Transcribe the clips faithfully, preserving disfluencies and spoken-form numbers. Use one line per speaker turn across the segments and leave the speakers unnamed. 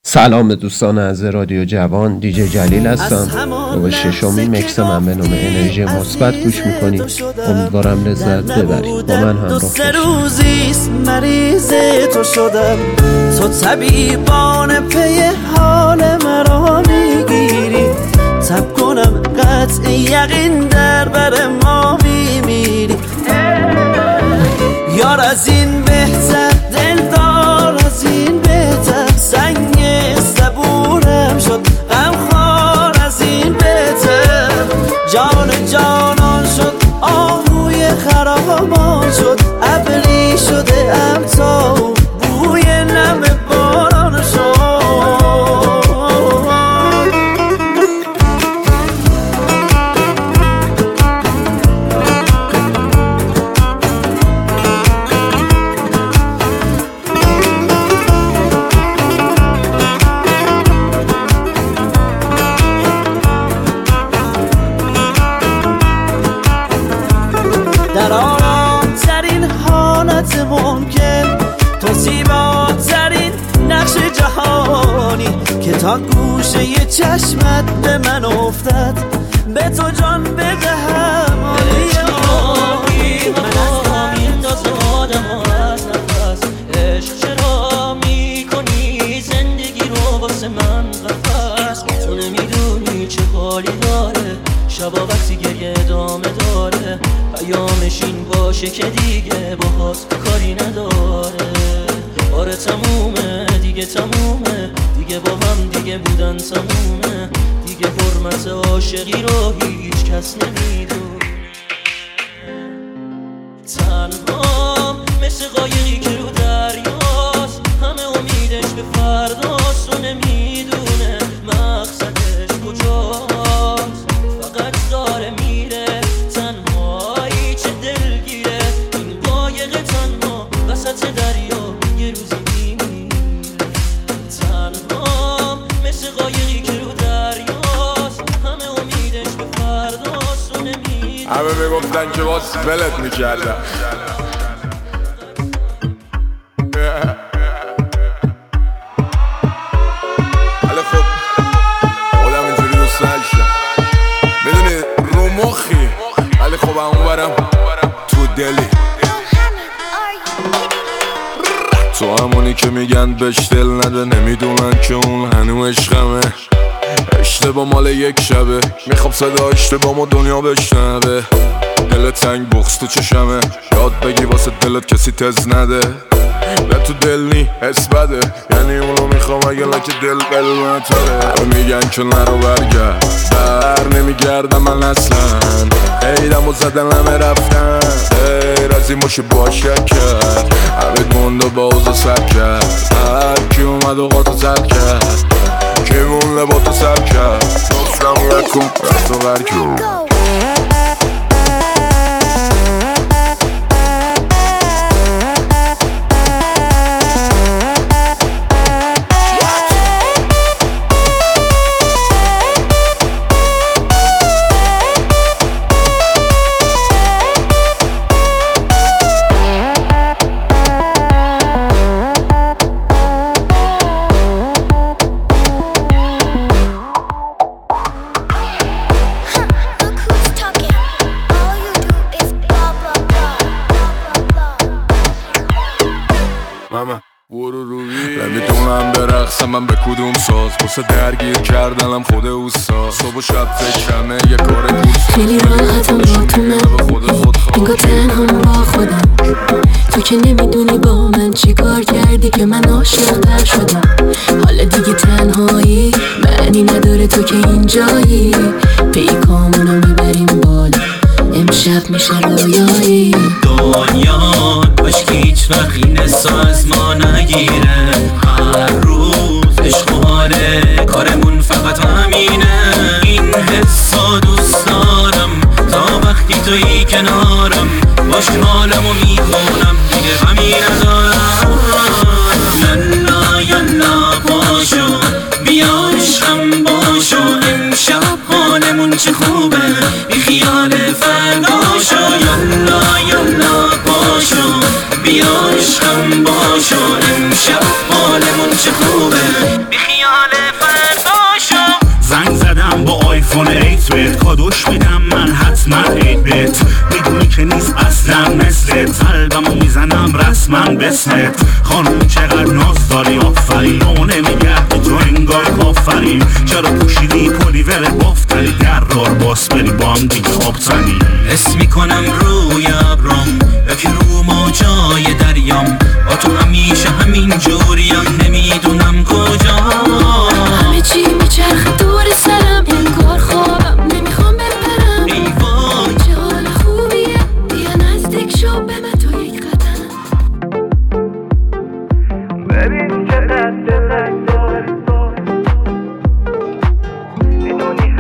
سلام دوستان از رادیو جوان، دیجی جلیل هستم و به ششمین مکس من به نام انرژی مثبت گوش میکنید. امیدوارم لذت ببرید. با من همراه باشید.
سه روزیست مریض تو شدم، تو طبیبان پی حال مرا میگیری. تب کنم قطع یقین در بر ما میمیری. یار از این بهتر، دلدار از این بهتر، سنگ صبورم شد غمخوار از این بهتر. جان جانان شد آهوی خرامان شد، ابری شده ام تا بوی نم باران شد. در آرام ترین حالت ممکن، تو زیباترین نقش جهانی که تا گوشه ی چشمت به من افتد. به تو جان بدهم آنی آنی من از همین تازه آدم از نفس. عشق چرا می زندگی رو واسه من قفس. تو نمیدونی چه حالی داره شبا وقتی گریه ادامه داره. پیامش این باشه که دیگه باهات کاری نداره. آره تمومه دیگه، تمومه دیگه، با هم دیگه بودن تمومه دیگه. حرمت عاشقی رو هیچ کس نمیدونه. تنهام مثل قایقی که رو دریاست، همه امیدش به فرداست و نمیدونه مقصدش کجاست. فقط داره میره تنهایی، چه دلگیره این قایق تنها وسط دریا یه روزی میمیره. تنهام مثل قایقی که رو دریاست، همه امیدش به فرداست و نمیدونه.
همه میگفتن که باز ولت میکردم. حالا خب خودم اینجوری دوست نشم، میدونی رو مخی، ولی خب همون برم تو دلی. تو همونی که میگن بهش دل نده، نمیدونن که اون هنو عشقمه. اشتباه مال یک شبه، میخوام صدا اشتباه ما دنیا بشنوه. دل تنگ بغض تو چشمه، یاد بگی واسه دلت کسی تز نده. نه تو دل نی حس بده، یعنی اونو میخوام اگه لکه دل قلمتره. میگن که نرو برگرد، بر نمیگردم من اصلا. ایدم و زدن همه رفتن، غیر از این باشه باشه کرد. همه موند و بازو سر کرد، هر کی اومد و قاطو سر کرد. کی مونده با تو سر کرد، نفتم لکن رفت و بر کرد. نمیدونم برقصم من به کدوم ساز، بسه درگیر کردنم خود اوستا. صبح و شب فکرمه یه کار دوست.
خیلی راحتم با تو من، انگار تنها با خودم. تو که نمیدونی با من چی کار کردی که من عاشق‌تر شدم. حالا دیگه تنهایی معنی نداره تو که اینجایی. پیکامونو میبریم بالا، امشب میشه رویایی.
دنیا باش که هیچ وقت این از ما نگیره. هر روز عشق و حاله کارمون فقط همینه. این حسا دوست دارم تا وقتی توی کنارم. باش حالمو میکنم دیگه غمی ندارم. یلا یلا باشو بیا عشقم باشو، امشب حالمون چه خوبه بی خیال فرداشو. یلا یلا باشو بیا عشقم باشو، امشب حالمون چه خوبه بی خیال
آیفون ایت بهت کادوش میدم من حتما ایت بهت میدونی که نیست اصلا مثلت قلبمو میزنم رسما بسمت خانم چقدر ناز داری آفرین رو نمیگردی تو انگار کافرین چرا پوشیدی پلیور بافتری درار باس بری با هم دیگه آبتنی
حس میکنم روی ابرام یکی رو موجای دریام با تو همیشه همین جوریم نمیدونم کجا
همه چی میچرخه دور سرم انگار خوابم نمیخوام بپرم
ای وای
چه حال خوبیه بیا نزدیک شو به من تو یک قدم
ببین چقدر دلت داری تو میدونی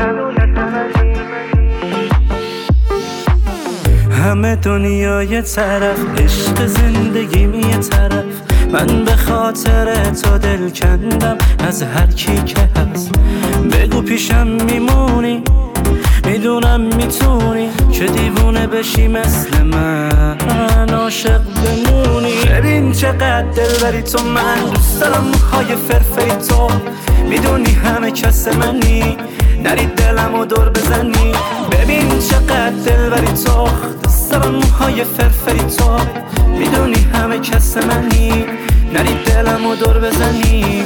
همه دنیا یه طرف عشق زندگی می یه طرف من به خاطر تو دل کندم از هر کی که هست بگو پیشم میمونی میدونم میتونی که دیوونه بشی مثل من عاشق بمونی ببین چقدر دل بری تو من دوست دارم موهای فرفری تو میدونی همه کس منی نری دلمو دور بزنی ببین چقدر دل بری تو دوست دارم موهای فرفری تو میدونی همه کس منی نری دلمو دور بزنی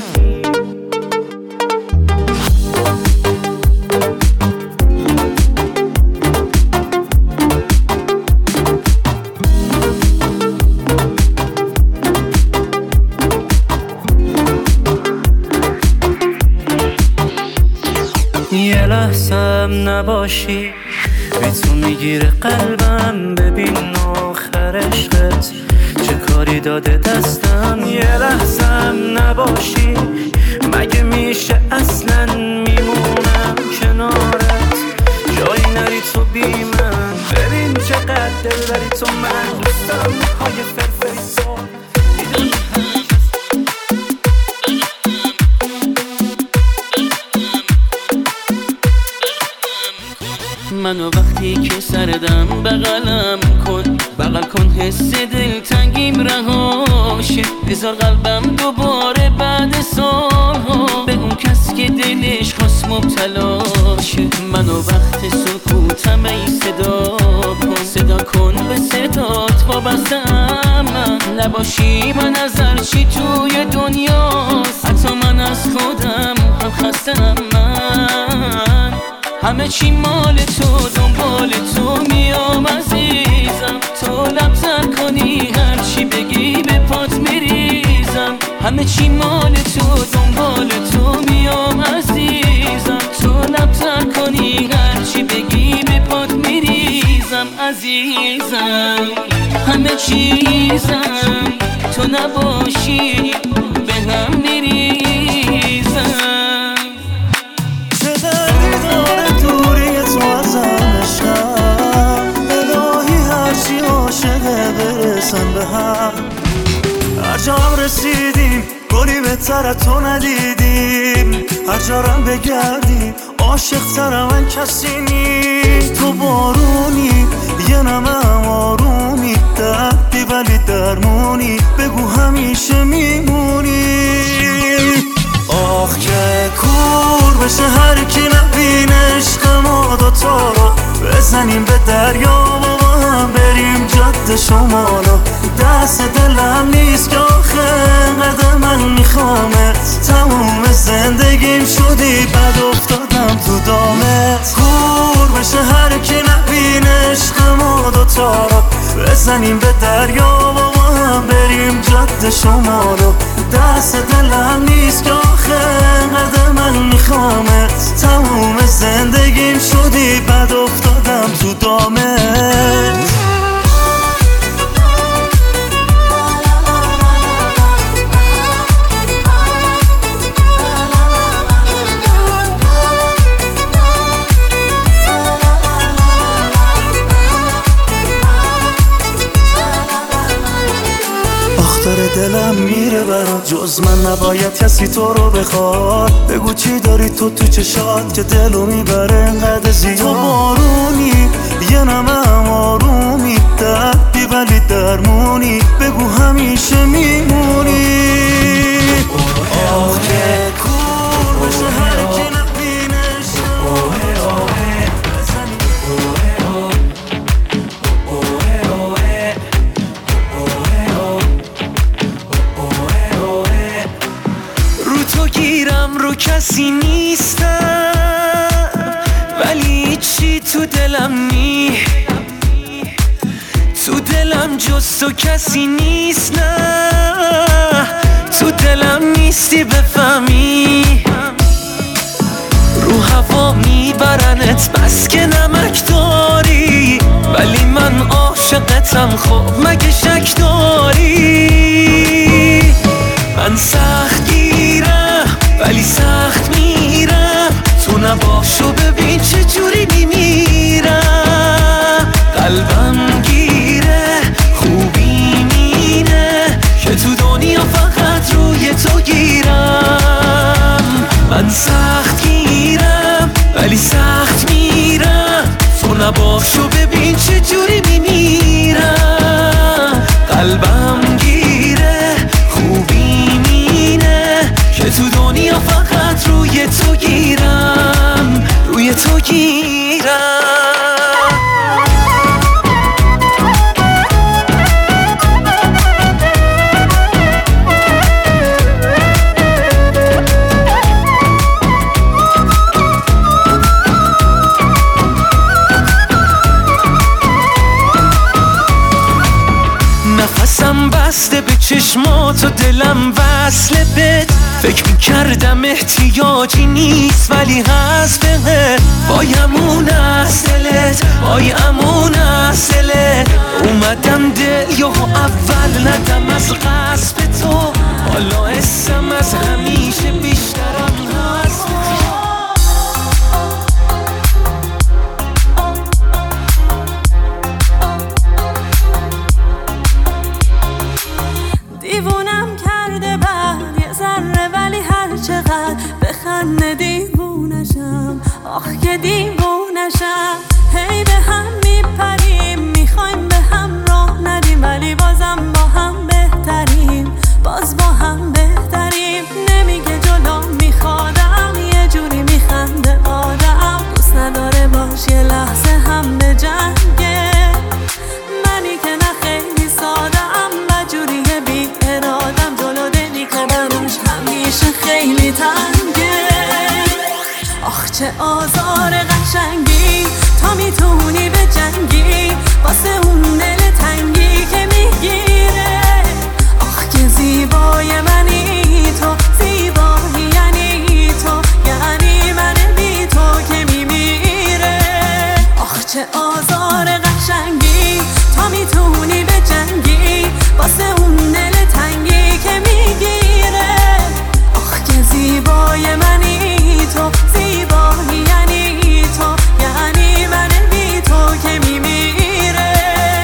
یه لحظم نباشی بی تو میگیره قلبم ببین آخر عشقت چه کاری داده دستم یه لحظم نباشی مگه میشه اصلا میمونم کنارت جایی نری تو بی من ببین چقدر دل داری تو من دوست دارم موهای فرفری تو منو وقتی که سردم بغلم کن بغل کن حس دلتنگیم رهاشه بذار قلبم دوباره بعد سالها به اون کس که دلش خواست مبتلا شه منو وقت سکوتم ای صدا کن صدا کن به صدات وابستم من نباشی من از هرچی توی دنیاست حتی من از خودم هم خستم من همه چی مال تو دنبال تو میام عزیزم تو لبتر کنی هرچی بگی به پات میریزم همه چی مال تو دنبال تو میام عزیزم تو لبتر کنی هرچی بگی به پات میریزم عزیزم همه چیزم تو نباشی به هم میریزم برسن به هم هر جا هم رسیدیم گلی بهتر تو ندیدیم هر جا هم بگردیم عاشق تر من کسی نیست تو بارونی یه نمه آرومی دردی ولی درمونی بگو همیشه میمونی آخ که کور بشه هر کی نبینه عشق ما دوتا رو بزنیم به دریا و هم بریم جاده شمالو دست دلم نیست که آخه قدر من میخوامت تموم زندگیم شدی بد افتادم تو دامت کور بشه هر کی نبینه عشق ما دوتا رو بزنیم به دریا و هم بریم جاده شمالو دست دلم نیست که آخه قدر من میخوامت تموم زندگیم شدی بد افتادم تو دامت داره دلم میره برات جز من نباید کسی تو رو بخواد بگو چی داری تو تو چشات که دلو میبره انقدر زیاد تو بارونی یه نمه آرومی دردی ولی درمونی بگو همیشه میمونی آخ که کور بشه هر کی نبینه
رو کسی نیستم ولی چی تو دلم نی تو دلم جز تو کسی نیست نه تو دلم نیستی بفهمی رو هوا میبرنت بس که نمک داری ولی من عاشقتم خب مگه شک داری من سخت گیرم ولی سخت میرم تو نباشو ببین چه جوری میمیرم قلبم گیره خوبی مینه که تو دنیا فقط روی تو گیرم من سخت گیرم ولی سخت میرم تو نباشو ببین چه جوری میمیرم قلبم گیره خوبی مینه که تو دنیا فقط روی تو گیرم روی تو گیرم نفسم بسته به چشمات و دلم وصله بهت فکر میکردم احتیاجی نیست ولی هست بهت وای امون از دلت وای امون از دلت اومدم دل یا اول ندم از قصب تو حالا اسم از همیشه بیشترم هست
دیوونم کرده بعد یه ذره ولی هر چقدر بخنده دیوونشم آخ که دیوونشم هی به هم میپریم میخوایم به هم راه ندیم ولی بازم با هم بهتریم باز با هم بهتریم نمیگه جلو میخوادم یه جوری میخنده آدم دوست نداره باش یه لحظه هم به جنگه منی که نه خیلی سادم و جوریه بی ارادم جلو دلی که براش همیشه خیلی تنگه آخ چه آزار قشنگی تا میتونی به جنگی واسه اون دل تنگی که میگیره آخ که زیبای منی تو زیبایی یعنی تو یعنی من بی تو که میمیره آخ چه آزار قشنگی تا میتونی به جنگی واسه اون دل تنگی که میگیره آخ که زیبای منی تو زیبایی یعنی تو یعنی من بی تو که میمیره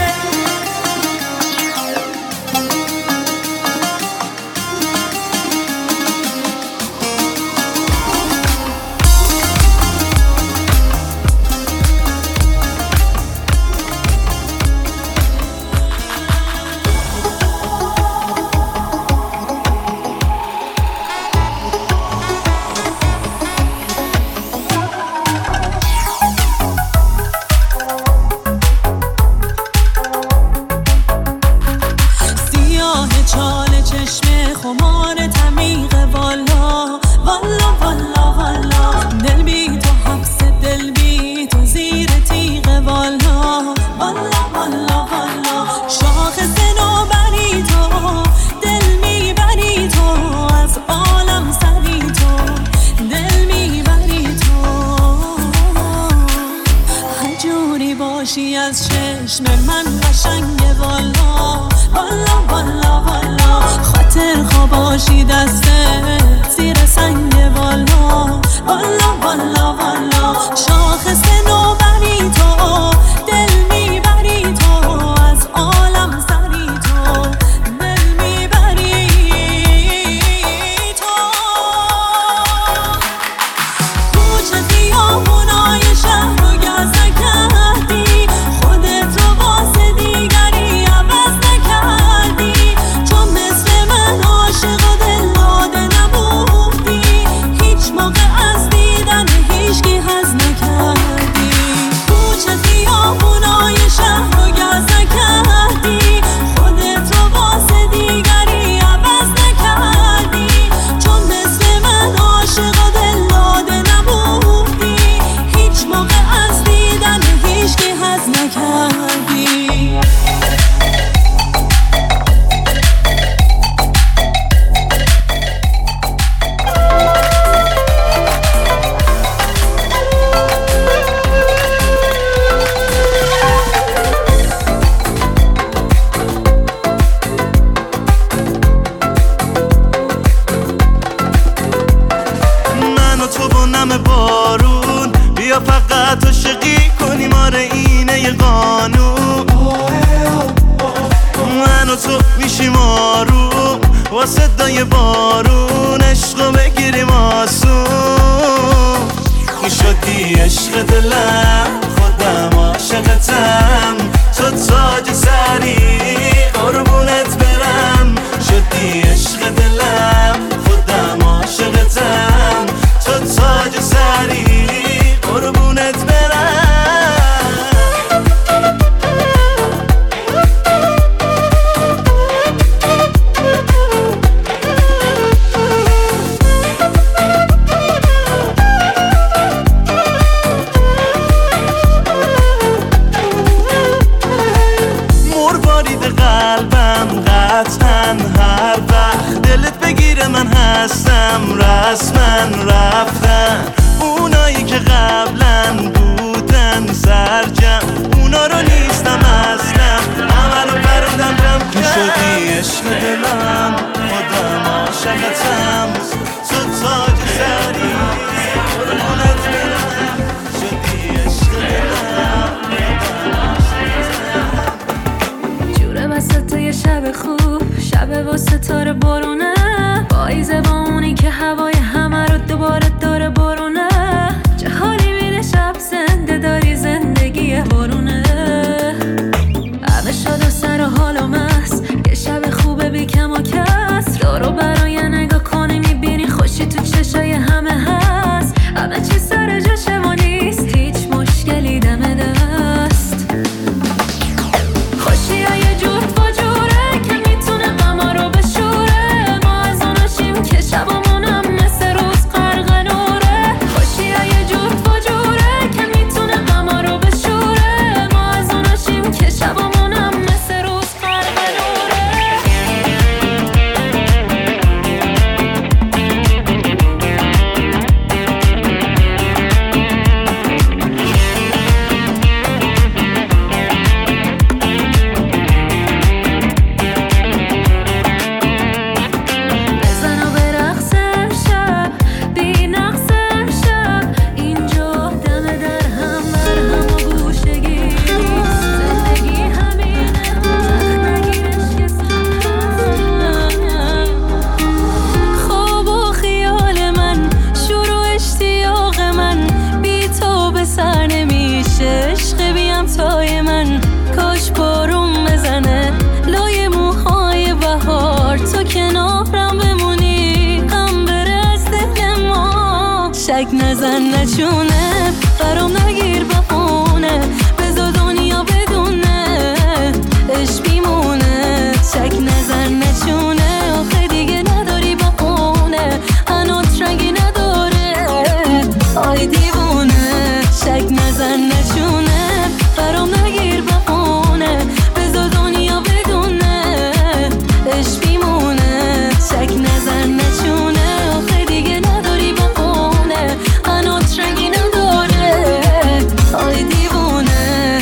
سیاه چاله چشم خمار تمیغ والا والا والا والا دل بی تو حبس دل بی تو زیر تیغ والا والا والا والا شاخص نوبری تو دل میبری تو از عالم سری تو دل میبری تو هر جوری باشی از چشم من قشنگ والا والا والا والا خاطر خواباشی دستت زیر سنگ والا والا والا والا شاخص نوبری تو دل میبری تو از عالم سری تو دل میبری تو کوچه خیابونای شهر رو گز نکردی خودت رو واسه دیگری عوض نکردی چون مثل من عاشق و دل داده نبودی
دم بارون بیا فقط عاشقی کنی ماره اینه یه قانون من و تو میشیم آروم با صدای بارون عشقو بگیریم آسون میشدی عشق دلم خودم عاشقتم تو تاج سری قربونت برم شدی عشق دلم خودم عاشقتم تو تاج سری قربونت برم هر وقت دلت بگیره من هستم رسمن رفتن اونایی که قبلا بودن سرجم اونا رو نیستم اصلا عملو پروندم رم کن شدی عشق دلم خودم عاشقتم تو تاج سری قربونت برم شدی عشق دلم خودم عاشقتم
جوره وسط یه شب خوب شب با ستاره بارونه پاییزه با اونی که هوای همه رو دوباره داره بارونه چه حالی میده شب زنده داری زندگی بارونه همه شاد و سر و حال و مست یه شب خوبه بی کم و کس رو رو برای نگاه کنی میبینی خوشی تو چشای همه هست همه چی سر جاشه و نیست هیچ مشکلی دم دست خوشی های جور با جوره که میتونه غما رو بشوره ما از اوناشیم که شبامونم مثل روز غرق نوره خوشی های جور با جوره که میتونه غما رو بشوره ما از اوناشیم که شبامونم مثل روز غرق نوره بزن و برقص امشب بی نقص امشب اینجا دم در هم بر هم و گوشگی زندگی همینه وقت نگیرش که خواب و خیال من شروع اشتیاق من بی تو به سر نمیشه عشق بیم تای من کاش بارون بزنه لای موهای بهار تو کنارم بمونی غم بره از دل ما شک نزن نچونه برام نگیر بهونه بذار دنیا بدونه عشق بیمونه شک نزن نچونه آخه دیگه نداری بهونه هنوز رنگی نداره آی دیوونه شک نزن نچونه برام نگیر بهونه بذار دنیا بدونه عشق بیمونه شک نزن نچونه آخه دیگه نداری بهونه هنوز رنگی نداره آی دیوونه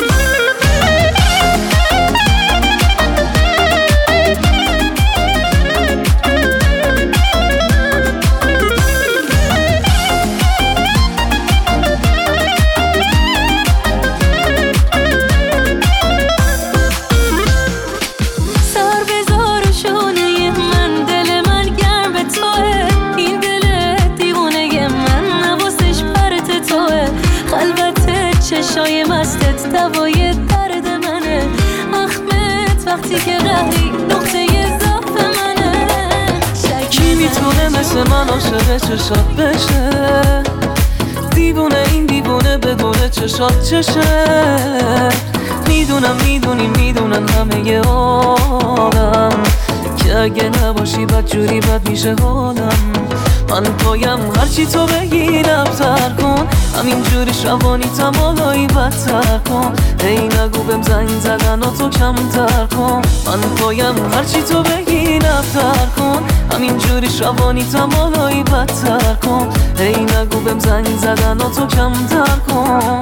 سر بذار و شونه من دل من گرم به توه این دل دیوونه من نوازش پرت توه خلوت چشای مستت دوای درد منه اخمت وقتی که قهری نقطه ضعف منه کی میتونه مثل من عاشق چشات بشه دیوونه این دیوونه بدونه چشات چشه میدونم میدونی میدونن همه آدم که اگه نباشی بد جوری بد میشه حالم من پایم هرچی تو بگی نبتر کن همین جوری شبانی تمالایی بدتر کن ای نگو بهم زنگ زدن و تو کمتر کن من پایم هرچی تو بگی نبتر کن همین جوری شبانی تمالایی بدتر کن ای نگو بهم زنگ زدن و تو کمتر کن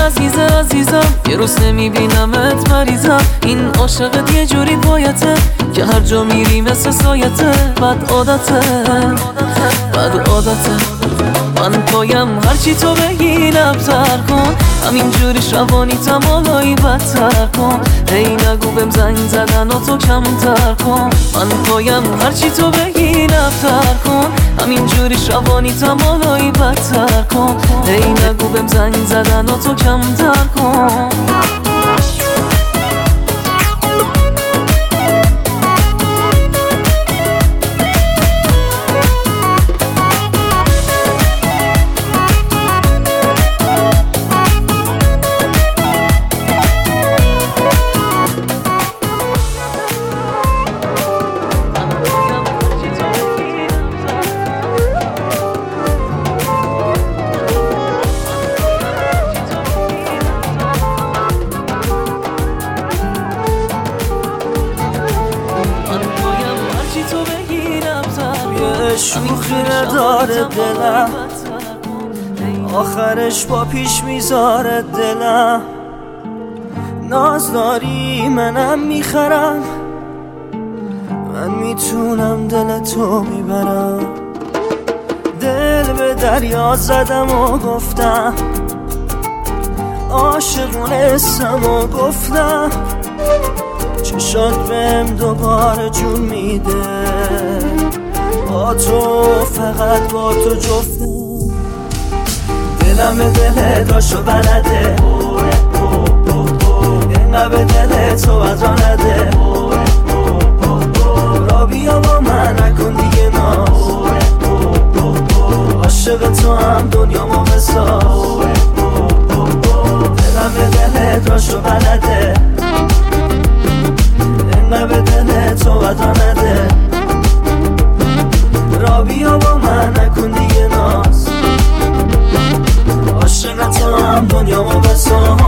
عزیز عزیزم یه روز نمیبینمت مریضم این عاشقت یه جوری بایته که هر جا میری مثل سایته بد عادته بد عادته من پایم هرچی تو بگی لبتر کن همینجوری شبانیتم حالایی بدتر کن هی نگو بهم زنگ زدن و تو کمتر کن من پایم هرچی تو بگی لبتر کن همینجوری شبانیتم حالایی بدتر کن هی نگو بهم زنگ زدن و تو کمتر کن
شوخی نداره دلم آخرش با پیش میذاره دلم ناز داری منم میخرم من میتونم دل تو میبرم دل به دریا زدم و گفتم عاشقونستم و گفتم چشات بهم دوباره جون میده با تو فقط با تو جفتم دلم دل داشو بلده اینقدر به دل تو بدرا نده را بیا با من نکن دیگه ناز عاشق تو هم دنیامو بساز دلم دل داشو بلده اینقدر به دل تو بدرا نده را بیا با من نکن دیگه ناز عاشق تو هم دنیامو بساز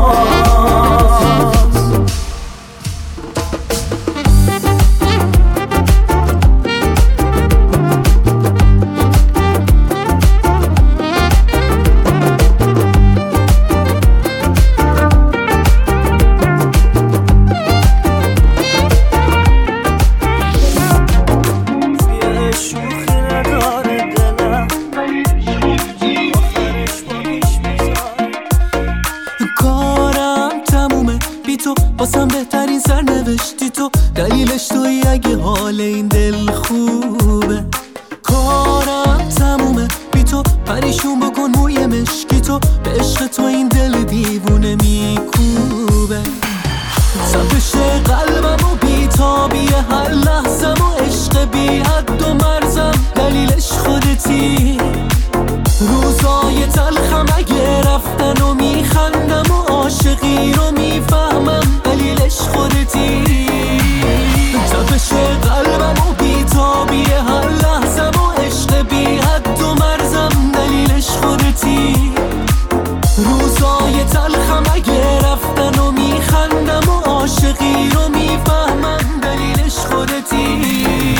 باسم بهترین سرنوشتی تو دلیلش توی اگه حال این دل خوبه کارم تمومه بی تو پریشون بکن موی مشکی تو به عشق تو این دل دیوونه میکوبه تپش قلبم و بی تابی هر لحظم و عشق بی حد و مرزم دلیلش خودتی روزای تلخم اگه رفتن و میخندم و عاشقی رو میفهمم دلیلش خودتی تپش قلبم و بی تابی هر لحظم و عشق بی حد و مرزم دلیلش خودتی روزای تلخم اگه رفتن و میخندم و عاشقی رو میفهمم دلیلش خودتی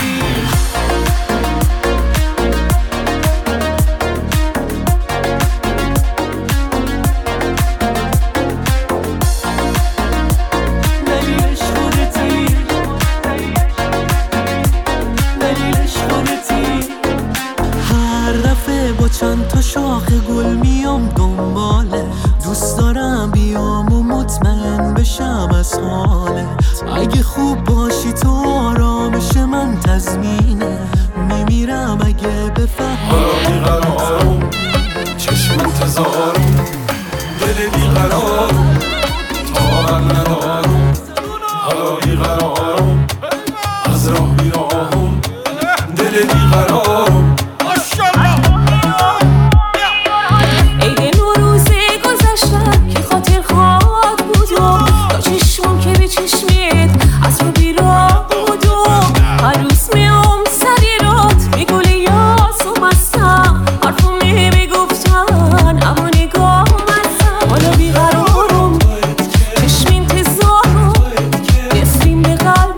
چند تا شاخ گل میام دنباله دوست دارم بیام و مطمئن بشم از حالت اگه خوب باشی تو آرامش من تضمینه میمیرم اگه بفهمی
حالا بیقرارم چشم انتظارم دل بیقرارم طاقت ندارم حالا بیقرارم از راه میراهم دل بیقرارم
بیقرارم چشم انتظارم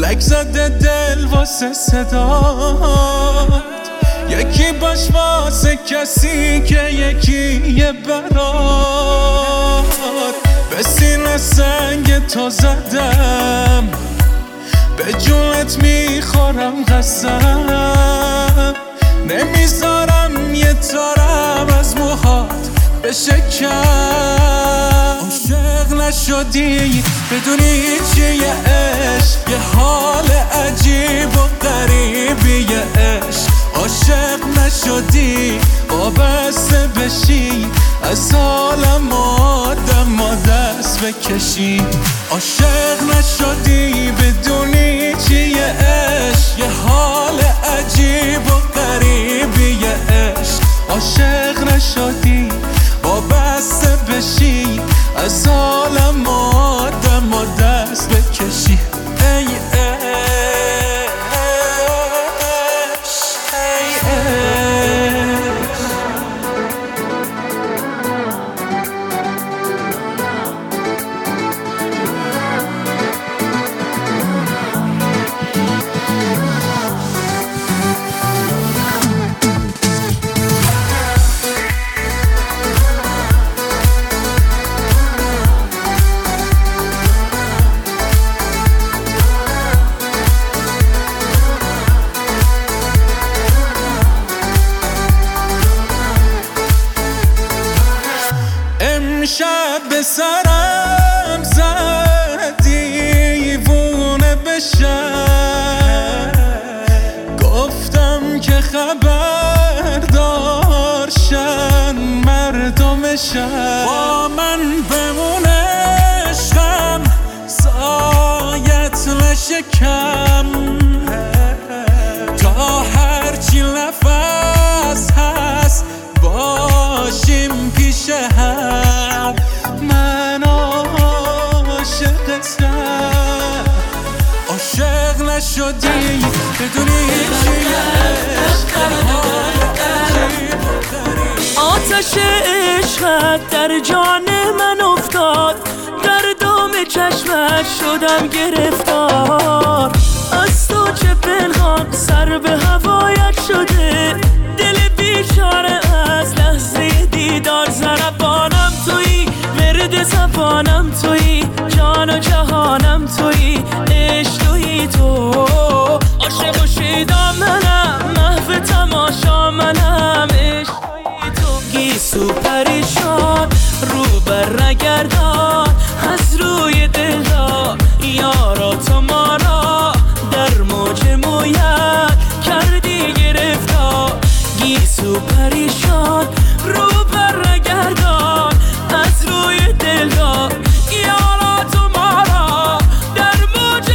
فلک زده دل واسه صدات، یکی باش واسه کسی که یکی یه برات. به سینه سنگ تو زدم، به جونت میخورم قسم، نمیذارم یه تارم از موهات بشه کم. عاشق نشدی بدونی چیه عشق، یه حال عجیب و غریبیه عشق. عاشق نشدی وابسته بشی، از حالم آدم و دست بکشی. عاشق نشدی بدونی چیه عشق، یه حال عجیب و غریبیه عشق. عاشق نشدی وابسته بشی، از حالم آدم و دست بکشی. ای شب به سرم زد دیوونه بشم، گفتم که خبر دارشن مردمشن. با من بمون عشقم سایت نشکم، تا هرچی نفس هست باشیم پیش هم. من عاشقتم، عاشق نشدی بدونی چیه عشق.
آتش عشقت در جان من افتاد، در دام چشمت شدم گرفتار. از تو چه پنهان سر به هوایت شده، دل بیچاره از لحظه دیدار. زربانم تویی، ورد زبانم تویی، جان و جهانم تویی، عشق تویی تو. عاشق و شیدا منم، محو تماشا منم، عشق تویی تو. گیسو پریشان رو بر نگردان، از روی دلها یارا تو ما را در موج مویت کردی گرفتار. گیسو پریشان رو بر نگردان، از روی دلها یارا تو ما را در موج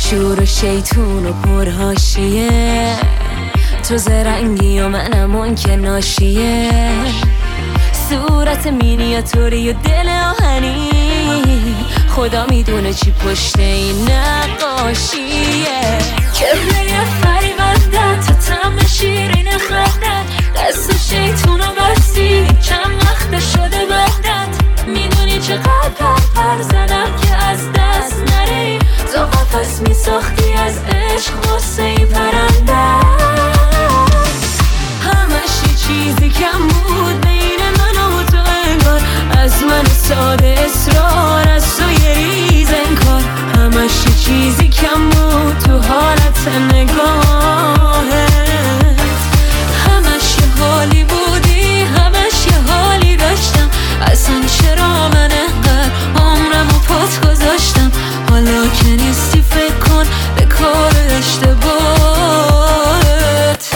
شور و شیطون و پرهاشیه، تو زرنگی و منم اون که ناشیه، صورت مینیاتوری و دل آهنی، خدا میدونه چی پشت این نقاشیه. کبره فریبنده تا تم شیرین خندت، دست و شیطون و بستی چند وقت شده بهدت، میدونی چقدر پر پر زدم که از دست نری، تو قفص میساختی از عشق واسه این پرنده، همش یه چیزی کم بود بین من و تو انگار، از من ساده اصرار از تو یه ریز انکار، همش یه چیزی کم بود تو حالت نگاهت، همش یه حالی بودی همش یه حالی داشتم، اصلا چرا من انقدر عمرم و پات گذاشتم، حالا که نیستی فکر کن به کار اشتباهت.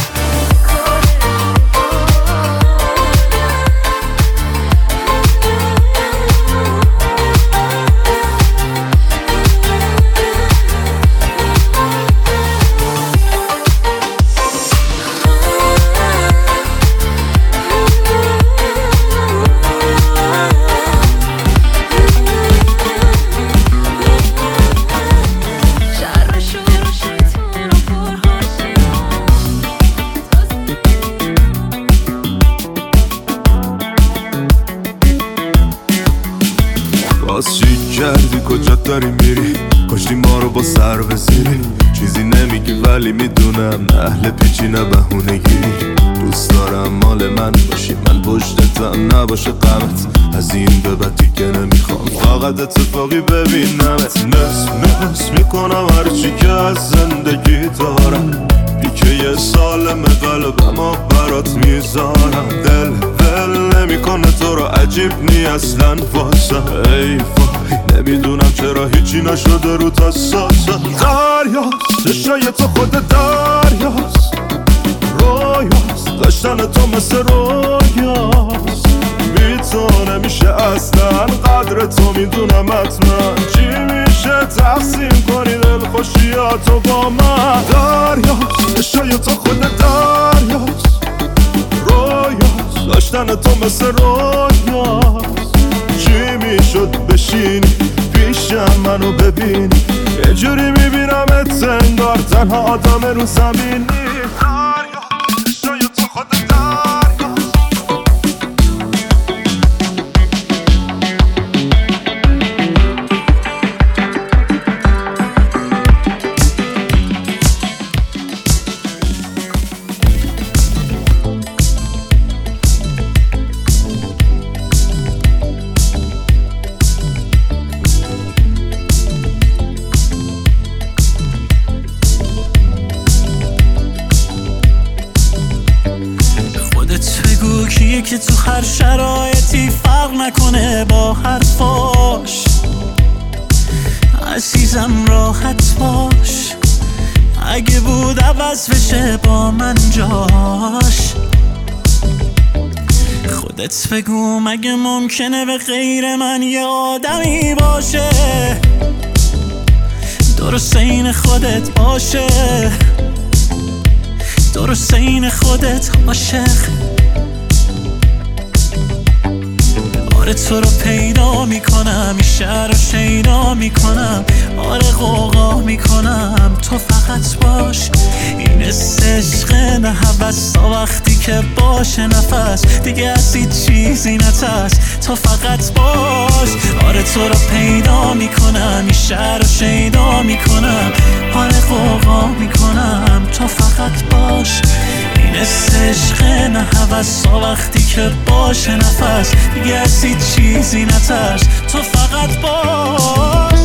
باز چی کردی کجا داری میری، کشتی ما رو با سر بزیری، چیزی نمیگی ولی میدونم اهل پیچی نه بهونه گیری، دوست دارم مال من باشی من پشتتم نباشه غمت، از این به بعد دیگه نمیخوام فقط اتفاقی ببینمت، نصف نصف میکنم هرچی که از زندگی دارم، بیکه یه سالم قلبم و برات میذارم، دل ول نمیکنه تو رو عجیب نی اصلا واسه، ای وای نمیدونم چرا هیچی نشده رو تا ساسم، دریاست چشای تو خود دریاست، رویاست داشتن تو مثل رویاست، بی تو نمیشه اصلا قدر تو میدونم حتما، چی میشه تقسیم کنی دل خوشیاتو با من، دریاست چشای تو خود دریاست، رویاست داشتن تو مثل رویاست، چی میشد بشینی پیشم منو ببینی، یه جوری میبینمت انگار تنها آدم رو زمینی، دریاست چشای تو خود دریاست.
که تو هر شرایطی فرق نکنه با حرفاش، عزیزم راحت باش، اگه بود عوض بشه با من جاش، خودت بگو مگه ممکنه به غیر من یه آدمی باشه، درست این خودت باشه، درست این خودت عاشق، آره تو رو پیدا میکنم این شهر رو شیدا میکنم، آره غوغا میکنم تو فقط باش، این عشق نه هوس تا وقتی که باشه نفس، دیگه از هیچ چیزی نترس تو فقط باش، آره تو رو پیدا میکنم این شهر رو شیدا میکنم، آره غوغا میکنم تو فقط باش، این عشق نه هوس تا وقتی که باشه نفس، دیگه از هیچ چیزی نترس تو فقط باش.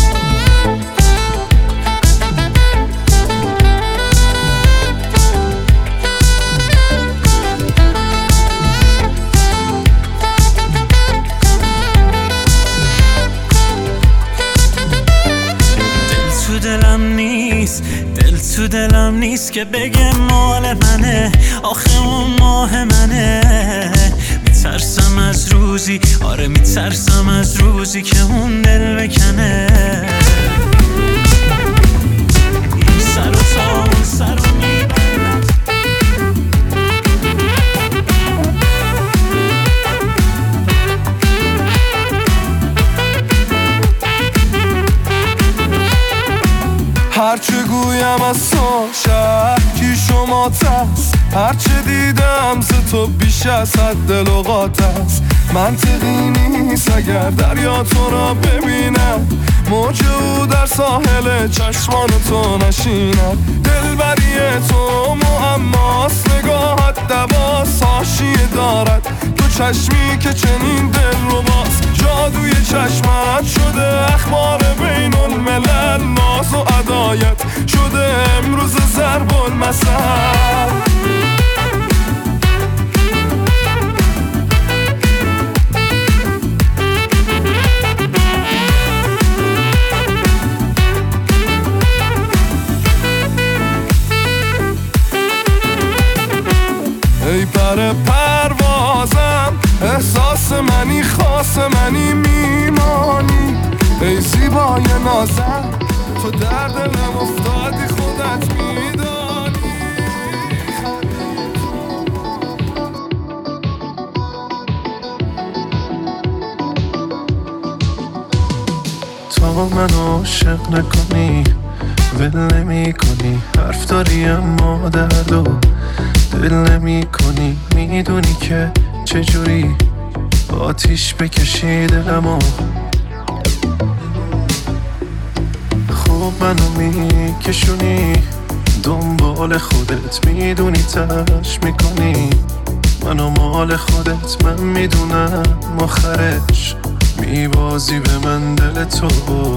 دلم نیست دل تو دلم نیست که بگه مال منه، آخه اون ماه منه، میترسم از روزی، آره میترسم از روزی که اون دل بکنه.
میدونم از تو شکی شما تست، هرچه دیدم ز تو بیش از حد لغات است. منطقی نیست اگر دریا تو را ببینم، موج او در ساحل چشمان تو نشینم. دلبری تو معماست، نگاهت دواست، حاشیه دارد تو چشمی که چنین دل رو باز. جادوی چشمت شده اخبار بین الملل، ناز و عدایت شده امروز ضرب المثل. ای پر پروازم، احساس منی، خاص منی، میمانی. ای زیبای نازم، تو در دلم افتادی، خودت میدانی.
تا من عاشق نکنی ول نمی کنی، حرف داری اما درد و دل نمی کنی. میدونی که چجوری آتیش بکشی دلمو، خوب منو میکشونی دنبال خودت. میدونی تلاش میکنی منو مال خودت. من میدونم آخرش میبازی به من دل تو.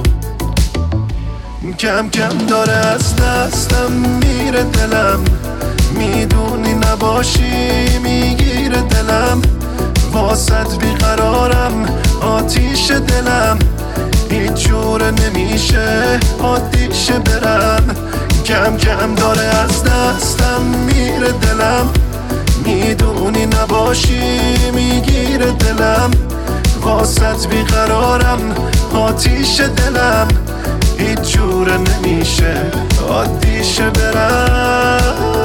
کم کم داره از دستم میره دلم، میدونی نباشی میگیره دلم. واسط بیقرارم آتیش دلم، هیچ جوره نمیشه عادیشه برم. کم کم داره از دستم میره دلم، میدونی نباشی میگیره دلم. واسط بیقرارم آتیش دلم، هیچ جوره نمیشه عادیشه برم.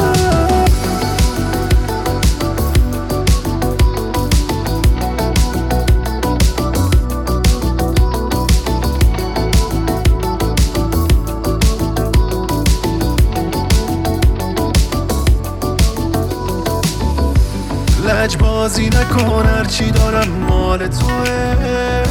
لج بازی نکن، هرچی دارم مال توه.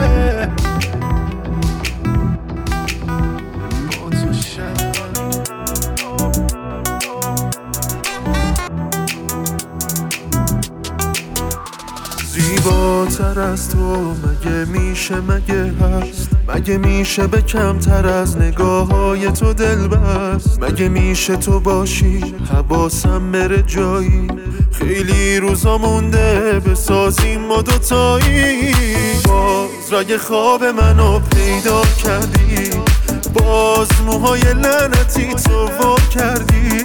زیباتر از تو مگه میشه، مگه هست، مگه میشه به کمتر از نگاههای تو دل بست. مگه میشه تو باشی حواسم بره جایی، خیلی روزا مونده بسازیم ما دوتایی. باز رگ خواب منو پیدا کردی، باز موهای لعنتی تو وا کردی.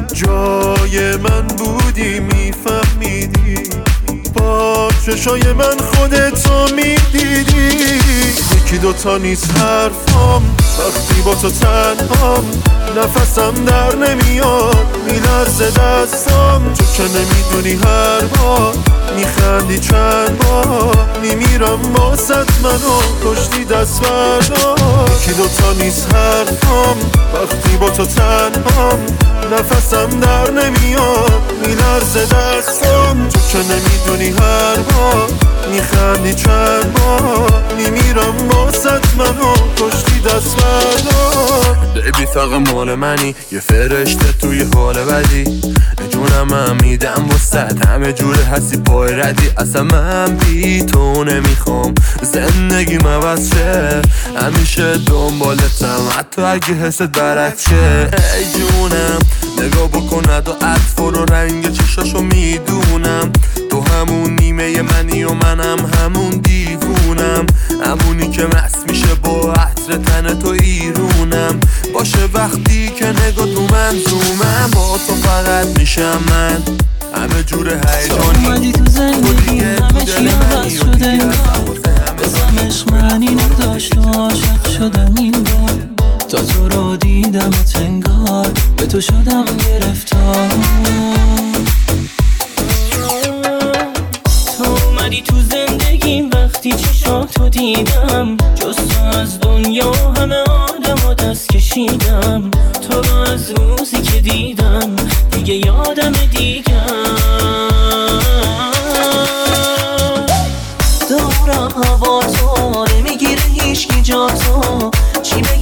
جای من بودی میفهمیدی، با چشای من خودتو میدیدی. یکی دوتا نیست حرفام وقتی با تو تنهام، نفسم در نمیاد میلرزه دستام. تو که نمیدونی هر بار میخندی چند بار، میمیرم باست منو کشتی دست بردار. یکی دوتا نیست حرفام وقتی با تو تنهام، نفسم در نمیاد میلرزه دستام. تو که نمیدونی هر بار میخندی چند بار، میمیرم باست منو کشتی دست بردار.
بیبی فقط مال منی، یه فرشته توی حال بدی. جونم هم میدم وسط، همه جور هستی پای ردی. اصلا من بی تو نمیخوام زندگیم عوض شه، همیشه دنبالتم حتی اگه حست برعکس شه. ای جونم نگاه بکند و عطف رو رنگ چشاشو میدونم. تو همون نیمه منی و منم همون دیوونم، همونی که مست میشه با عطر تن تو ایرونم. باشه وقتی که نگاه تو منظومم، با تو فقط میشم من همه جور هیجانی.
اومدی تو زندگی همه چی عوض شده، بزم عشق معنی نداشت و عاشق شدم این بار. تا تو رو دیدم و تنگار به تو شدم گرفتار. تو اومدی تو زندگیم وقتی چشاتو دیدم، جز تو از دنیا همه آدم ها دست کشیدم.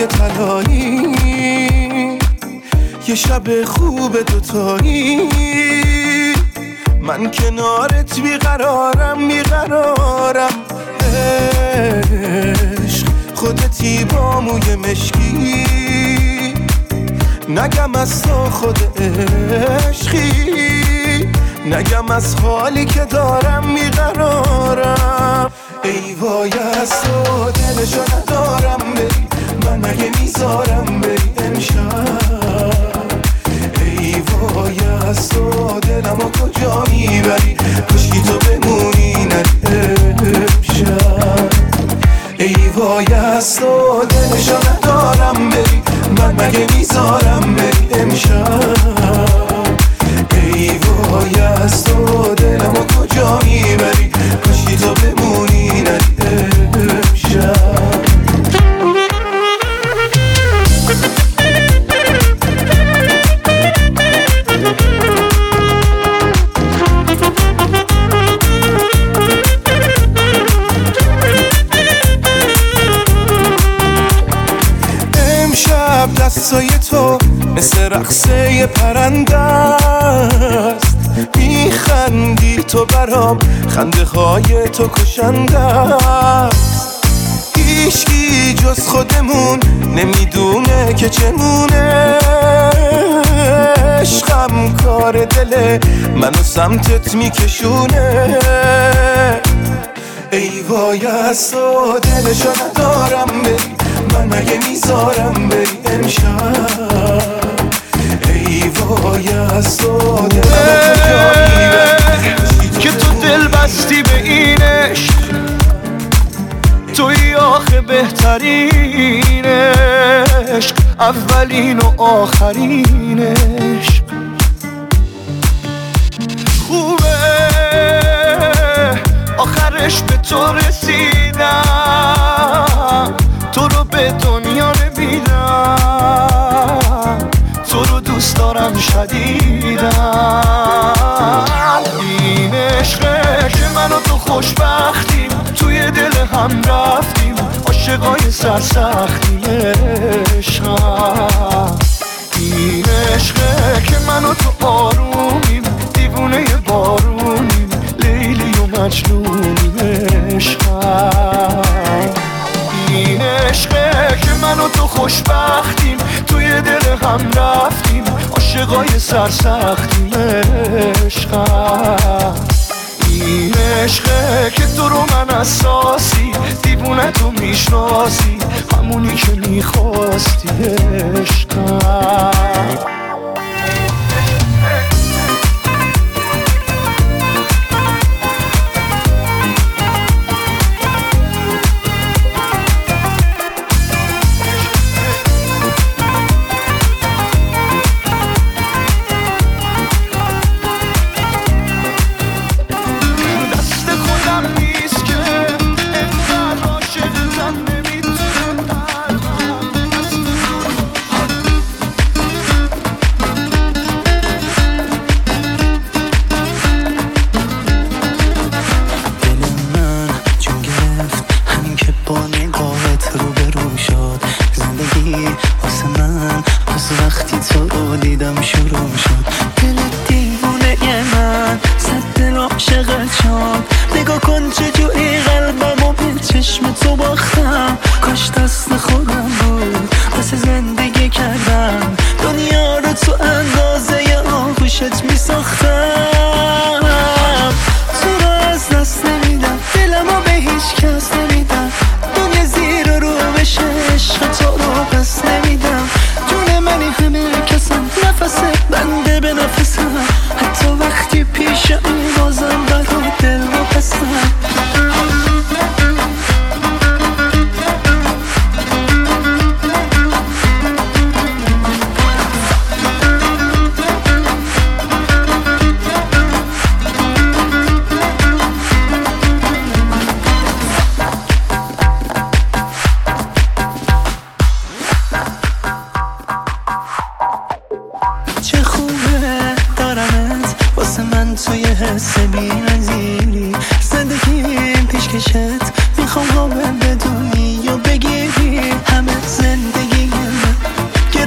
های طلایی، یه شب خوب دوتایی، من کنارت بیقرارم بیقرارم. عشق خودتی با موی مشکی، نگم از تو خود عشقی، نگم از حالی که دارم بیقرارم. ای وای از تو دلشو ندارم بری، من اگه میذارم بری امشب. ای وای از تو دلمو کجا میبری، کشکی تو بمونی نری امشب. ای وای از تو دلشو ندارم بری، من مگه میذارم بری امشب. ای وای از تو دلمو کجا میبری، کشکی تو بمونی نری امشب. امشب دستای تو مثل رقصه پرنده است، میخندی تو برام، خنده های تو کشنده است. هیچکی جز خودمون نمیدونه که چمونه، عشقم کار دل منو سمتت میکشونه. ای وای از تو دلشو ندارم بری، من مگه میذارم بری امشب. ای وای از تو دلمو کجا میبری،
که تو دل بستی به این عشق، توی آخه بهترین عشق، اولین و آخرین عشق. خوبه آخرش به تو رسیدم، تو رو به دنیا نمیدم، تو رو دوست دارم شدیدم. این عشقه که من و تو خوشبختیم، توی دل هم رفتیم، عاشقای سرسختیم. عشقم این عشقه که من و تو آرومیم، دیوونه بارونیم، لیلی و مجنونیم. عشقم این عشقه که من و تو خوشبختیم، توی دل هم رفتیم، عاشقای سرسختیم. عشقم این عشقه که تو رو من اساسی، دیوونه تو میشناسی، همونی که میخواستی. عشقم
پیشکشت میخوام قابل بدونی یا بگیری همه زندگی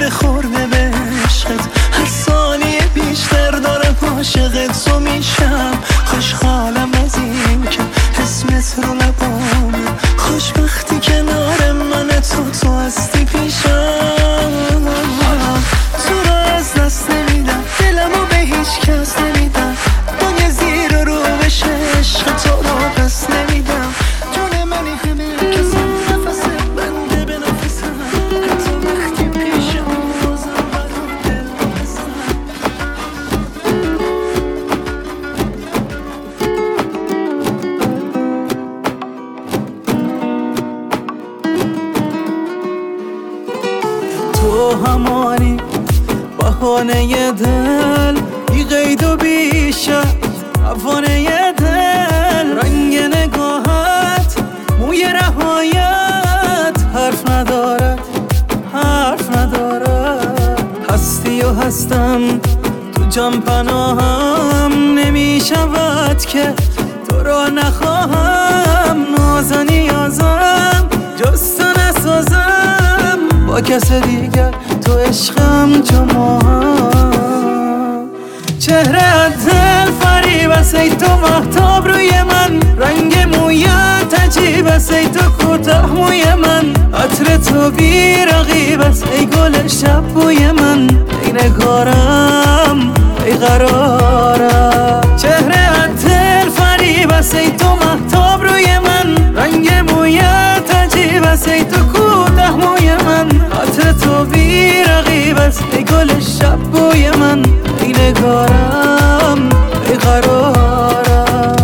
خورده خورده به عشقت، هر ثانیه بیشتر دارم عاشقت تو میشم. خوشحالم از این که اسمت رو لبامه، خوشبختی کنار من تو تو هستی پیشم. تو رو از دست نمیدم، دلمو به هیچ کس نمیدم، دنیا زیر رو بشه عشق تو رو پس نمیدم. جون منی همه کسی نفس بنده به نفسم، حتی وقتی پیشم بازم برام دل بزن. تو همانی بهانه دل، بی قید و بی شرط افانه دل. رنگ نگاهت موی رهایت حرف ندارد، حرف ندارد. هستی و هستم تو جان پناهم، نمی شود که تو را نخواهم. ناز و نیازم جز تو نسازم، با کس دیگر تو عشقم چو ماهم. چهره دل فریب است ای تو مهتاب روی من، رنگ مویت عجیب است ای تو کوتاه موی من. عطر تو بی رقیب است ای گل شب بوی من، ای نگارم ای قرارم. چهره دل فریب است ای تو مهتاب روی من، رنگ مویت عجیب است ای تو کوتاه موی من. عطر تو بی رقیب است ای گل شب بوی من، ای نگارم ای قرارم.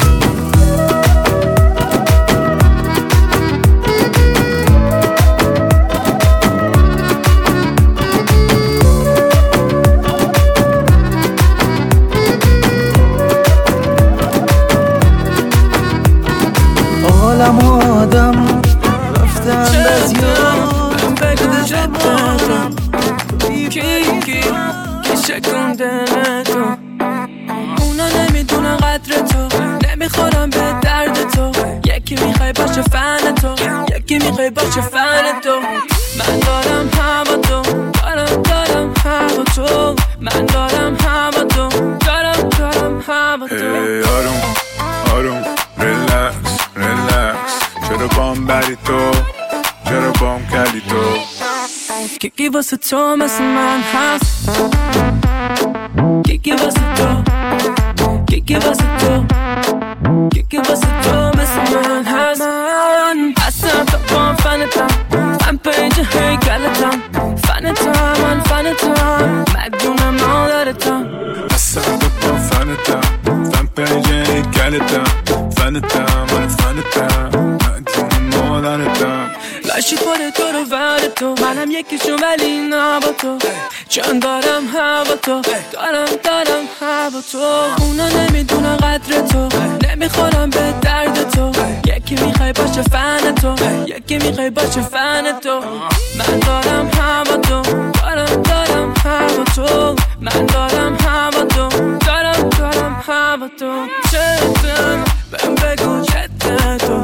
عالم آدم رفتن از یاد بگو جدتم، کی کی کی شکونده تو. اونا نمیدونن قدر تو، نمیخورم به درد تو. یکی میخوای باشه فن تو، یکی میخوای باشه فن تو. من دارم هوا تو، دارم دارم هوا تو. من دارم هوا تو، دارم دارم هوا تو.
ای آروم آروم ریلکس ریلکس، چرا بام بری تو، چرا بام کردی تو.
کیکی واسه تو مثل من هست، کیکی واسه تو، کیکی واسه تو، کیکی واسه تو مثل من هست. من هستم تا بام فنتم، من پنج هیکلتم. فنتم من فنتم، مدونم مادرتم.
هستم تا بام فنتم، من پنج هیکلتم. فنتم من فنتم، مدونم مادرتم.
لاشی کنه تو رو ور تو، منم یکیشون ولی نه با تو. چون دارم هوا تو، دارم دارم هوا تو. اونا نمیدونن قدر تو، نمیخورم به درد تو. یکی میخوای باشه فن تو، یکی میخوای باشه فن تو. من دارم هوا تو، دارم دارم هوا تو. من دارم هوا تو، دارم دارم هوا تو. چطور بهم بگو چطور تو،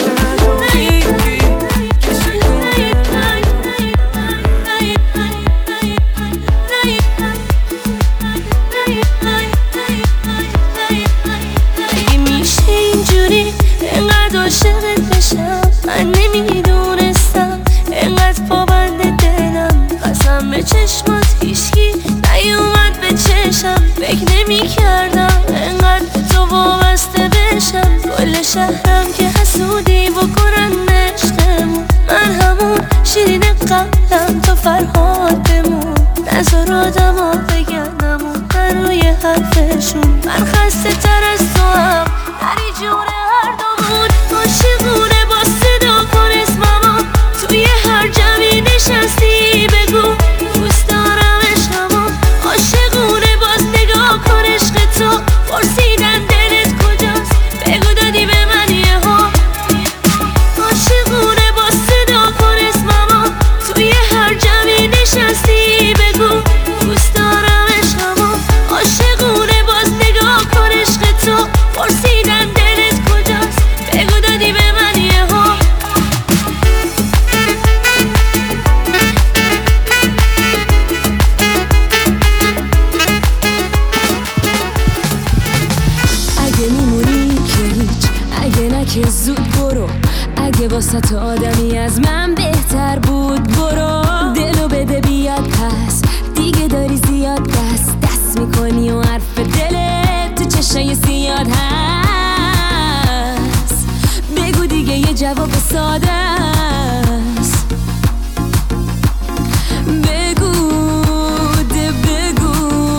عاشقت بشم. من نمیدونستم انقدر پابند دلم، قسم به چشمات هیچکی نیومد به چشم. فکر نمی کردم انقدر تو وابسته بشم. کل شهرم که حسودی بکنن عشقمون، من همون شیرین قبلم تو فرهاد بمون. نذار آدما بگن همون من روی حرفشون. من خسته تر از تو هم نری جون هر دومون. عاشقونه با صدا کن اسممو، توی هر جمعی نشستی بگو دوست دارم عشقمو. عاشقونه باز نگاه کن عشق تو، پرسیدن دلت کجاست بگو دادی به من یهو. عاشقونه با صدا کن اسممو، توی هر جمعی نشستی بگو دوست دارم عشقمو. عاشقونه باز نگاه کن عشق تو، پرسیدن دلت کجاست واسه تو آدمی از من بهتر بود. برو دلو بده بیاد پس، دیگه داری زیاد دست دست میکنی و حرف دلت تو چشای سیاد هست. بگو دیگه یه جواب ساده است. بگو ده بگو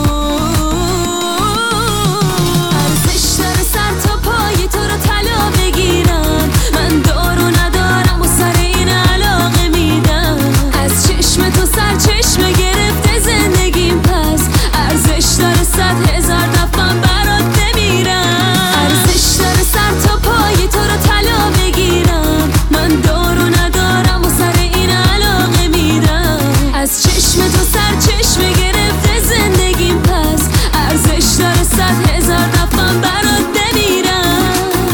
ارزش داره سر تا پای تو رو طلا بگیرم. من دارو ندارم و سر این علاقه میدم. از چشم تو سر چشمه گرفته زندگیم، پس ارزش داره صد هزار دفعه برات بمیرم. ارزش داره سر تا پای تو رو طلا بگیرم. من دارو ندارم و سر این علاقه میدم. از چشم تو سر چشمه گرفته زندگیم، پس ارزش داره صد هزار دفعه برات بمیرم.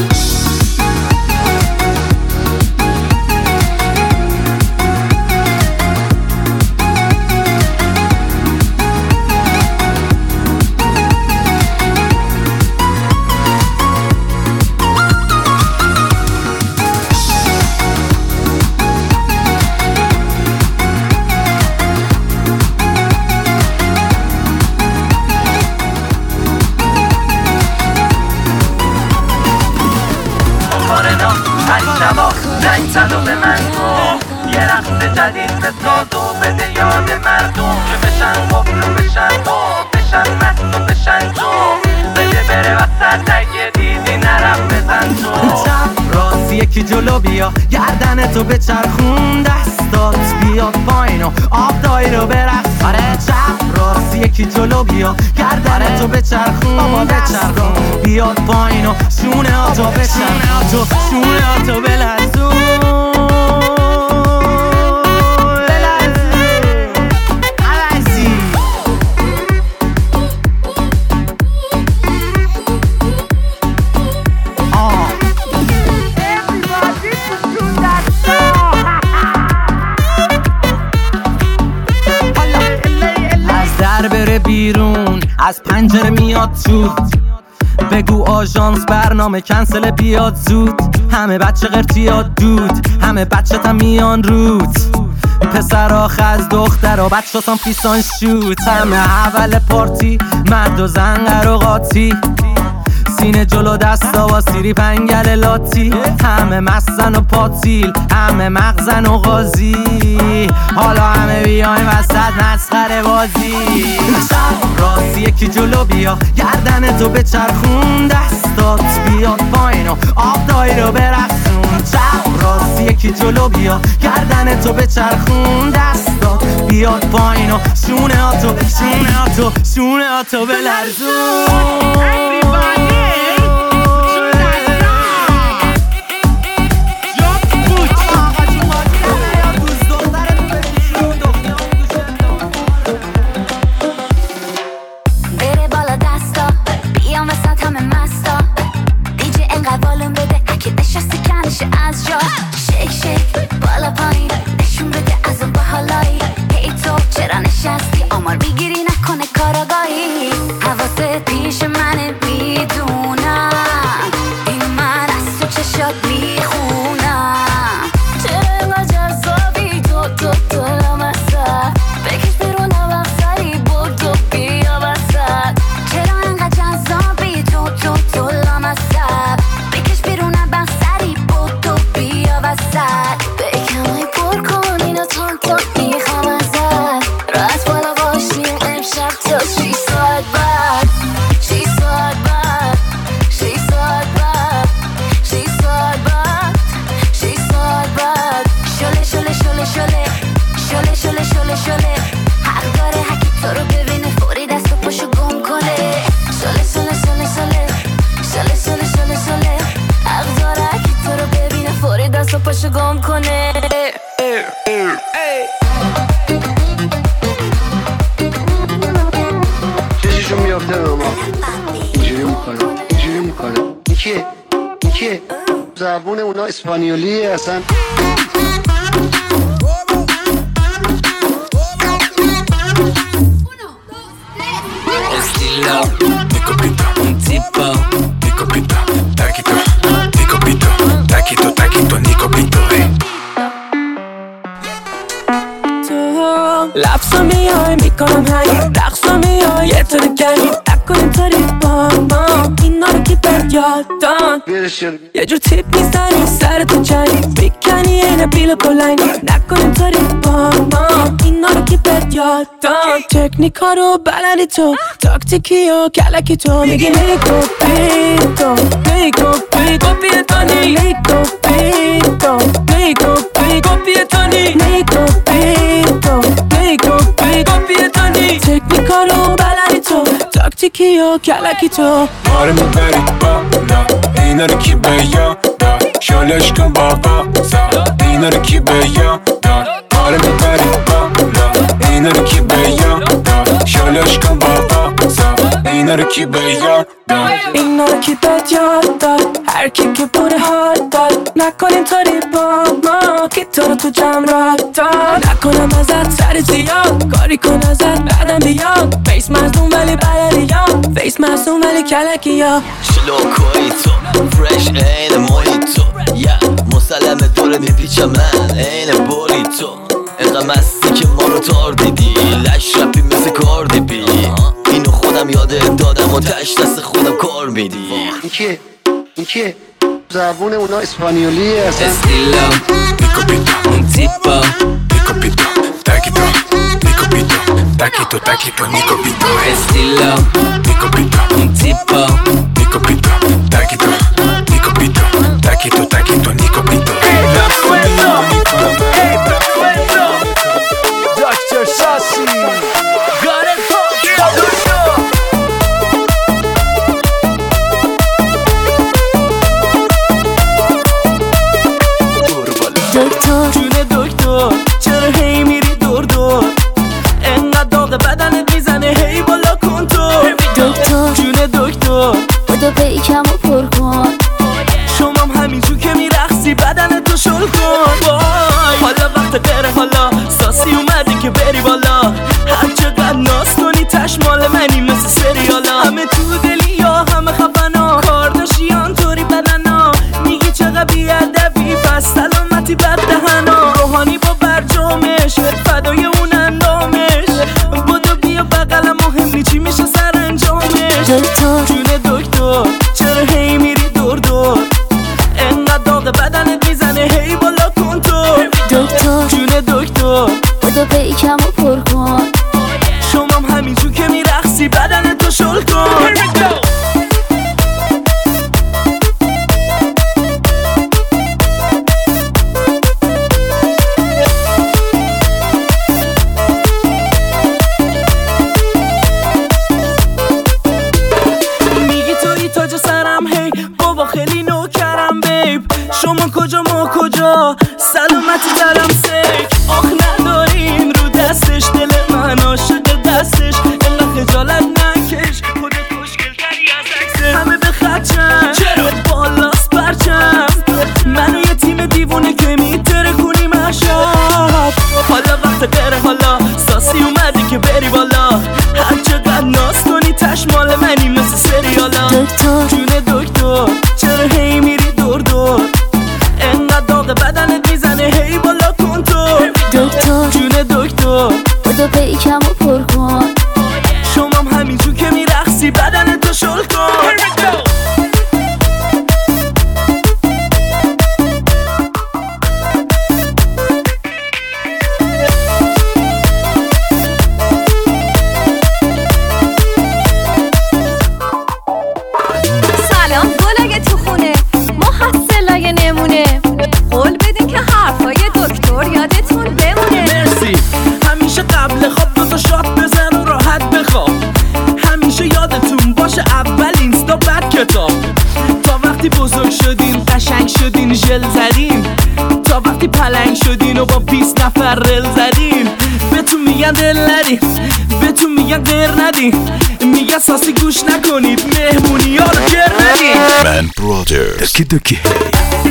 زنگ زد و به من گفت یه رقص جدید بساز و بده یاد مردم که بشن قفل و بشن تو بشن مست و بشن تو بده بره وسط اگه دیدی نرم بزن تو.
چپ راست یکی جلو بیا، گردن تو بچرخون، دستات بیاد پایین و آب دایی رو برقص. آره چپ راست یکی جلو بیا، گردن تو بچرخون، دستات بیاد پایین و شونه ها تو بچرخون، شونه ها تو بلرزون. بیرون از پنجره میاد تو، بگو آژانس برنامه کنسل بیاد زود. همه بچه قرتیاد دود، همه بچه تا میان رود. پسر خز دختر و بچه سان فیسان شوت. همه اول پارتی مرد و زن قراقاتی، سینه جلو دستا و سیری پنگل لاتی. همه مستن و پاتیل، همه مغزن و غازی. حالا همه بیایم وسط مسخره بازی. چپ راست یکی جلو بیا، گردن تو بچرخون، دستات بیاد پایین و آب دایی رو برقصون. چپ راست یکی جلو بیا، گردن تو بچرخون، دستات بیاد پایین و شونه ها تو شونه ها تو شونه ها تو بلرزون.
از جا شیک شیک بالا پایین نشون بده از اون باحالایی. هی تو چرا نشستی آمار میگیری نکنه کاراگاهی. حواست پیش منه میدونم، این من از تو چشات میخونم. چرا اینقدر جذابی تو تو تو لامصب، بکش بیرون وقت سری بودو بیا وسط. چرا اینقدر جذابی تو تو تو لامصب، بکش بیرون وقت سری بودو بیا وسط. به کمای پر کن اینا تون تون میخوام ازت. راست بالا باشیم امشب تا شیش ساعت بعد، شیش ساعت بعد، شیش ساعت بعد، شیش ساعت بعد، شیش ساعت بعد. شله شله شله شله شله شله شله شله حق داره هکی تو رو ببینه فوری دست و پاشو گم کنه. شله شله شله شله شله شله شله شله حق داره هکی تو رو ببینه فوری دست و پاشو گم کنه.
چششون میافته به ما اینجوری میکنه اینجوری میکنه. این کیه؟ این کیه؟ زبون اونا اسپانیولیه اصلا.
Estilo, mi copito, un tipo, mi copito, taquito, mi copito, taquito, taquito, ni copito, eh.
تو رو کردیم نکنیم تاریف با ما اینا رو که بد یاد دان یه جور تیپ میزنی سر تو چنی بیکنی اینه بیل بلنگ نکنیم تاریف با ما اینا رو که بد یاد دان تکنیکا رو بلدی تو تاکتیکی و کلکی تو میگی نیکو بیتو نیکو بیتو بیتونی نیکو بیتو نیکو بیتو بیتونی نیکو بیتو نیکو بیتو بیتونی تکنیکا رو بلدی تو تاکتیکی و کلکی تو
ما رو میبری بالا اینا رو کی به یاد داد شالش کن بابا زاد اینا رو کی به یاد داد ما رو میبری بالا اینا رو کی به یاد داد شالش کن بابا زاد اینا رو کی به یاد داد
اینا رو کی بهت یاد داد هر کی که بوده حال داد نکنیم طوری با ما که تو رو تو جمع را داد نکنم ازت سر زیاد کاری کن ازت بعدم بیاد فیس مصدوم ولی بلدی یا فیس مصدوم ولی کلکی یا
شلوکوی تو فرش این مویتو یا مسلمه دوره میپیچم من این بولی تو اینقدر مستی که ما رو تار دیدی لش رپی مثل کاردی بی اینو خودم یاده دادم و تش دست خودم کار میدی
این کیه؟ این کیه؟ زبون اونا اسپانیولیه اصلا
استیلا میکوپیتو اون تیپا میکوپیتو تاکیتو میکوپیتو تاکیتو تاکیتو میکوپیتو استیلا میکوپیتو اون تیپا میکوپیتو تاکیتو میکوپیتو تاکیتو تاکیتو میکوپیتو
دکتر شاسی گاره
دکتر
جون دکتر چرا هی میری دور دور انقدر داغ بدنت میزنه هی بالا کن تو
دکتر
جون دکتر
بودو پیکم و پر کن
شمام همینجور که میرخصی بدنت تو شل کن وای حالا وقت غیره حالا ساسی اومدی که بری بالا هر چقدر ناز کنی تشمال منی مثل سریالا همه تو دلی یا همه خفنا کارداشیان طوری بدنا میگی چقدر بیادبی پس سلامتی بد دهنا روحانی با برجامش فدای اون اندامش بودو بیا بقلم مهم چی میشه سر انجامش
دکتر
جون دکتر چرا هی میری دور دور انقدر داغ بدنت میزنه هی بالا کن تو
دکتر
جون دکتر
بودو پیکم و پر کن
شمام همینجور که میرخصی بدنت تو شل کن میگی توی تاج سرم هی بابا خیلی نوکرم بیب شما کجا ما کجا سلامتی درم سیک آخ نداریم رو دستش دل من عاشق دستش الا خجالت نکش خودت خوشگل تری از عکسه همه به خدشم چرا بالاست برچم منو یه تیم دیوونه که میتره کنیم اشب حالا وقت غیره حالا ساسی اومدی که بری بالا هر چقدر ناز کنی تشمال منی مثل سریالا
دکتر
جون دکتر چرا هی میری دور دور انقدر داغ بدنت میزنه هی بالا کن تو
دکتر
جون دکتر
بودو پیکم و پر کن
شمام همینجور که میرخصی بدنت تو شل کن
سلام گلای تو خونه محصلای نمونه قول بدین که حرفای دکتر یادتون بمونه
مرسی همیشه قبل خواب دوتا شات بزن و راحت بخواب همیشه یادتون باشه اول اینستا بعد کتاب تا وقتی بزرگ شدین قشنگ شدین ژل زدین تا وقتی پلنگ شدین و با بیست نفر رل زدین بهتون میگن دل ندین بهتون میگن غیر ندین میگن ساسی گوش نکنید مهمونی ها رو گر ندین
من برادرز دکی دکی هی